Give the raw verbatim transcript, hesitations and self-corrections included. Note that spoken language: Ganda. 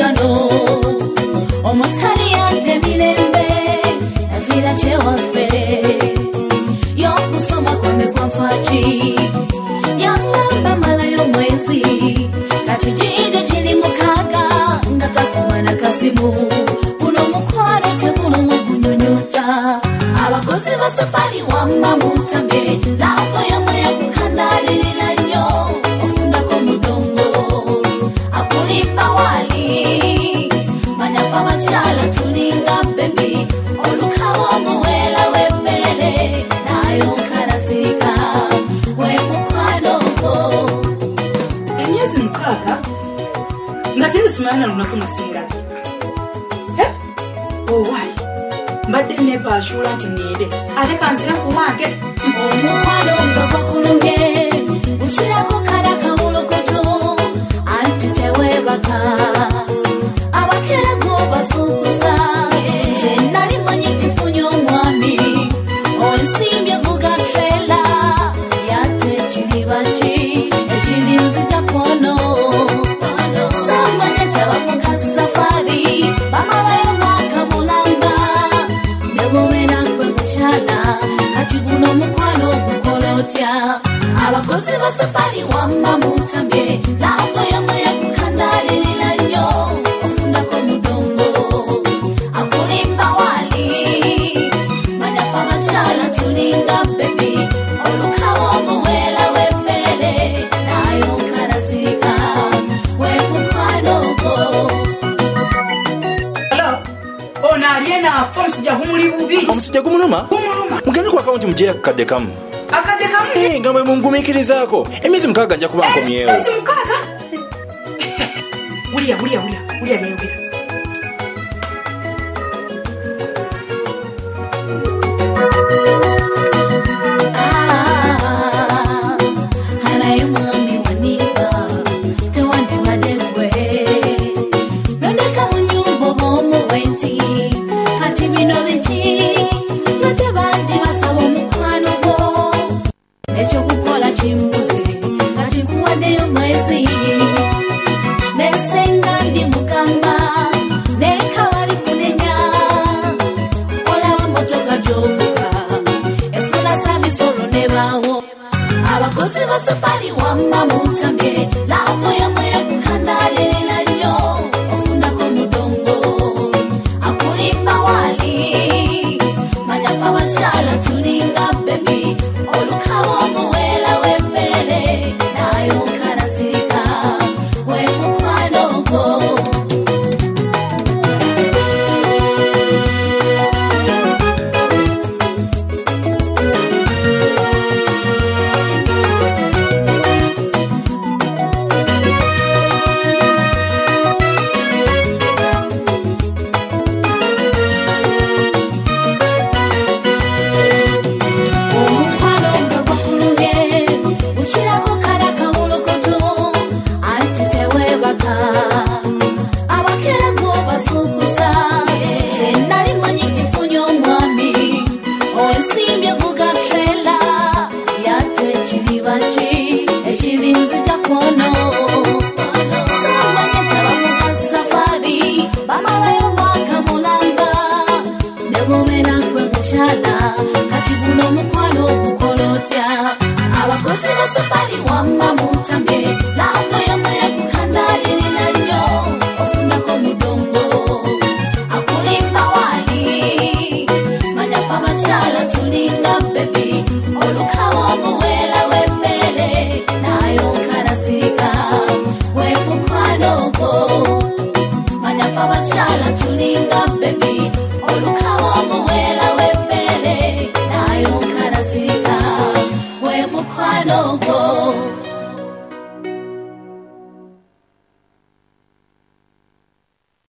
Cristiano omutali yanze milembe na vila chewafe yokusoma kwange kwa mfaji yangamba malayo mwezi kati jije jili mukaga ngatakumana kasimu kuno mukwano tekuno mukunyonyota abakozi ba safari wamba mutambe lako yamwe yakukandalilila nyo ofunda ko mudongo akulimba wali manyafa machala tulinga bebi olukawo muwela wepele nayo karasirika we mukwano ko emyezi mukaaga nga terusimana lunaku masinga he owai mbadde nepaashula nti ninde ate kansira kuwange omukwano nga gwakulumye ukirako kala kawulokoto anti tewebaka abakera gobazukusa nze nali manyitifunye omwami onsimbye vuga trela yate ekiribaki ekirinzija kono samanye tebavuga safari bamalayo mwaka mulamba nebomera kwe mukyala kati guno mukwano gukolotya abakozi ba safari wamba mutambye lako yamwe yakukandalilila nnyo ofundako mudongo akulimba wali manyafa makyala tulinga bebi olukawo muwela wepele nayo karasirika we mukwanoko alo ono aliena afa omusujja gumuli bubi omusujja gumuluma mugende ku akawunti mujeya kakadde kamu akadde kamu Eh, nga mwe mungumikirizaako emyezi mukaaga nja kuba nkomyewo emyezi mukaaga wulya wulya wulya wulya byayogera hanaye mwami waniba tewandibadegwe nondeka mu nyumba obomuwenti kati bino biki nate bangi basaba omukwano gwo nekyokukola kimbuze kati kuwaddeyo mwezi nesenga ndi mugamba nekawali kunenya olaba motoka gyovuga efuna sabisolo nebawo abakozi ba safari wamba mutambye lako yamwe yakukandalilila nnyo ofundako mudongo akulimba wali manyafa makyala tulinga bebi olukawo muwela wepele nayo karasirika we mukwanoko omukwano nga gwakulumye ukirako kala kawulokoto anti tewebaka abakera gobazukusa nze nali manyitifunye omwami onsimbye vuga trela yate ekiribaki ekirinzija kono samanye tebavuga safari bamalayo mwaka mulamba nebomera kwe mukyala kati guno mukwano gukolotya abakozi ba safari wamba mutambye lako yamwe yakukandalilila nnyo ofundako mudongo akulimba wali manyafa makyala tulinga bebi olukawo muwela wepele nayo karasirika we mukwanoko manyafa makyala tulinga